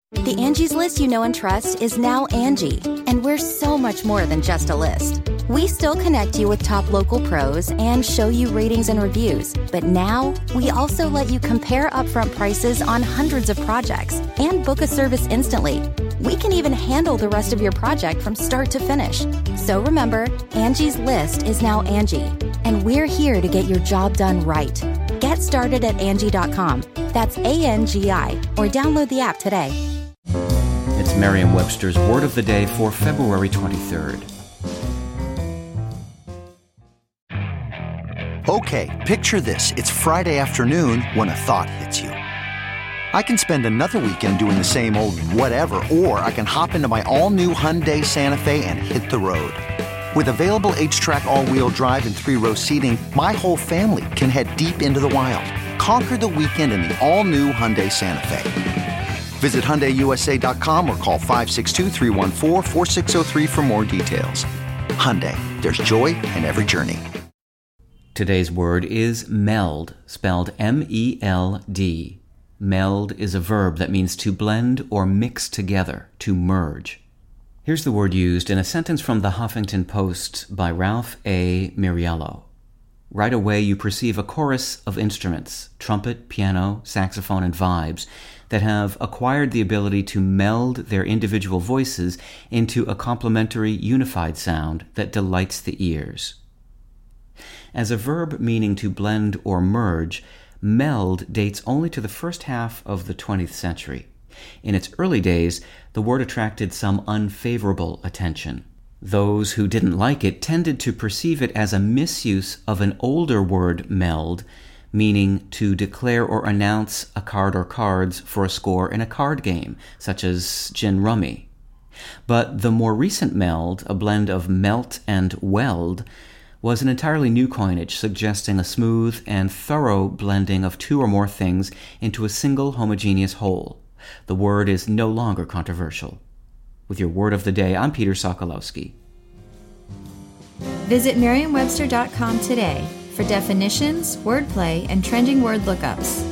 The Angie's List you know and trust is now Angie, and we're so much more than just a list. We still connect you with top local pros and show you ratings and reviews, but now we also let you compare upfront prices on hundreds of projects and book a service instantly. We can even handle the rest of your project from start to finish. So remember, Angie's List is now Angie, and we're here to get your job done right. Get started at Angie.com. That's ANGI, or download the app today. It's Merriam-Webster's Word of the Day for February 23rd. Okay, picture this. It's Friday afternoon when a thought hits you. I can spend another weekend doing the same old whatever, or I can hop into my all-new Hyundai Santa Fe and hit the road. With available H-Track all-wheel drive and 3-row seating, my whole family can head deep into the wild. Conquer the weekend in the all-new Hyundai Santa Fe. Visit HyundaiUSA.com or call 562-314-4603 for more details. Hyundai, there's joy in every journey. Today's word is meld, spelled M-E-L-D. Meld is a verb that means to blend or mix together, to merge. Here's the word used in a sentence from the Huffington Post by Ralph A. Miriello. Right away you perceive a chorus of instruments, trumpet, piano, saxophone, and vibes, that have acquired the ability to meld their individual voices into a complementary, unified sound that delights the ears. As a verb meaning to blend or merge, meld dates only to the first half of the 20th century. In its early days, the word attracted some unfavorable attention. Those who didn't like it tended to perceive it as a misuse of an older word, meld, meaning to declare or announce a card or cards for a score in a card game, such as gin rummy. But the more recent meld, a blend of melt and weld, was an entirely new coinage suggesting a smooth and thorough blending of two or more things into a single homogeneous whole. The word is no longer controversial. With your Word of the Day, I'm Peter Sokolowski. Visit Merriam-Webster.com today for definitions, wordplay, and trending word lookups.